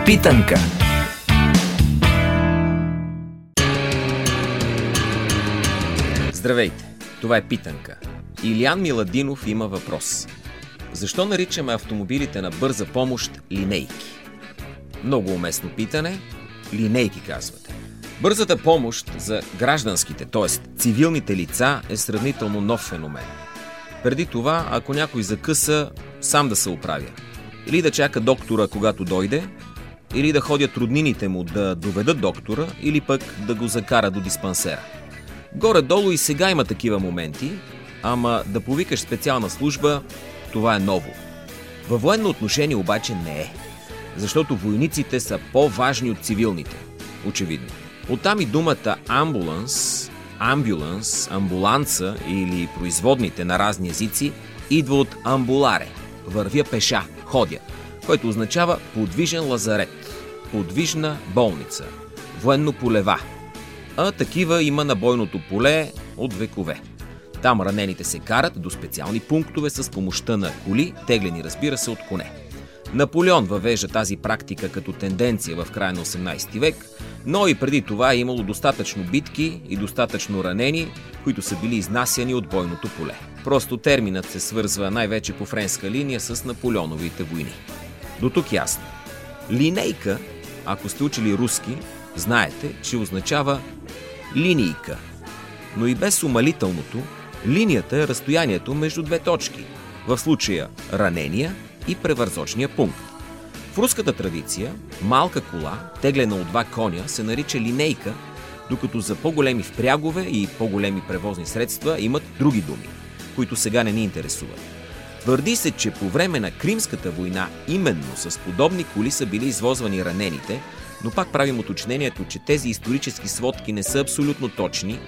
Питанка. Здравейте, това е Питанка. Илиян Миладинов има въпрос. Защо наричаме автомобилите на бърза помощ линейки? Много уместно питане. Линейки казвате. Бързата помощ за гражданските, т.е. цивилните лица е сравнително нов феномен. Преди това, ако някой закъса, сам да се оправя. Или да чака доктора, когато дойде, или да ходят роднините му да доведат доктора, или пък да го закара до диспансера. Горе-долу и сега има такива моменти, ама да повикаш специална служба, това е ново. Във военно отношение обаче не е, защото войниците са по-важни от цивилните, очевидно. Оттам и думата амбуланс, амбуланса или производните на разни езици идва от амбуларе, вървя пеша, ходя, което означава подвижен лазарет, подвижна болница, военно-полева. А такива има на бойното поле от векове. Там ранените се карат до специални пунктове с помощта на коли, теглени разбира се от коне. Наполеон въвежда тази практика като тенденция в края на 18 век, но и преди това е имало достатъчно битки и достатъчно ранени, които са били изнасяни от бойното поле. Просто терминът се свързва най-вече по френска линия с Наполеоновите войни. До тук ясно. Линейка, ако сте учили руски, знаете, че означава линийка. Но и без умалителното, линията е разстоянието между две точки, в случая ранения и превързочния пункт. В руската традиция малка кола, теглена от два коня, се нарича линейка, докато за по-големи впрягове и по-големи превозни средства имат други думи, които сега не ни интересуват. Твърди се, че по време на Кримската война именно с подобни коли са били извозвани ранените, но пак правим уточнението, че тези исторически сводки не са абсолютно точни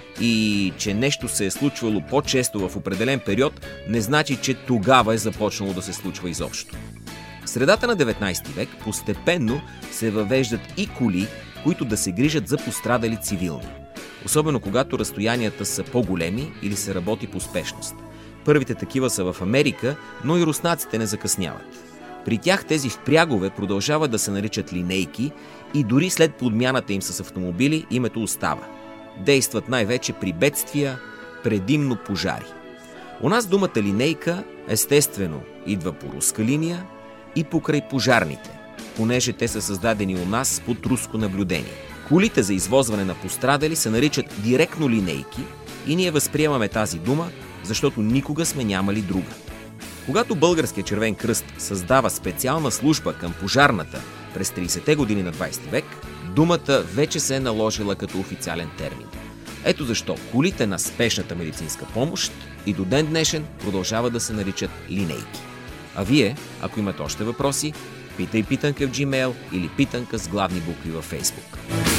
и че нещо се е случвало по-често в определен период, не значи, че тогава е започнало да се случва изобщо. В средата на 19 век постепенно се въвеждат и коли, които да се грижат за пострадали цивилни. Особено когато разстоянията са по-големи или се работи по спешност. Първите такива са в Америка, но и руснаците не закъсняват. При тях тези впрягове продължават да се наричат линейки и дори след подмяната им с автомобили името остава. Действат най-вече при бедствия, предимно пожари. У нас думата линейка естествено идва по руска линия и покрай пожарните, понеже те са създадени у нас под руско наблюдение. Колите за извозване на пострадали се наричат директно линейки и ние възприемаме тази дума, защото никога сме нямали друга. Когато Българският червен кръст създава специална служба към пожарната през 30-те години на 20 век, думата вече се е наложила като официален термин. Ето защо колите на спешната медицинска помощ и до ден днешен продължават да се наричат линейки. А вие, ако имате още въпроси, питай Питанка в Gmail или Питанка с главни букви във Facebook.